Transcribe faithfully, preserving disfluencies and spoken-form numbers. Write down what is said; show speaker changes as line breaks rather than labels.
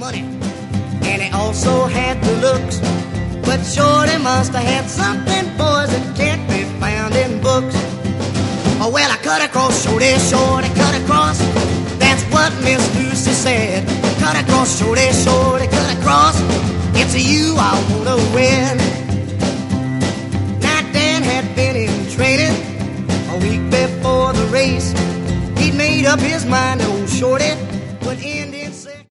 money, and he also had the looks. But Shorty must have had something, boys, that can't be found in books. Oh, well, I cut across, Shorty, Shorty, cut across. That's what Miss Lucy said. Cut across, Shorty, Shorty, cut across. It's you I wanna win. Now Dan had been in training a week before the race. He'd made up his mind, old Shorty,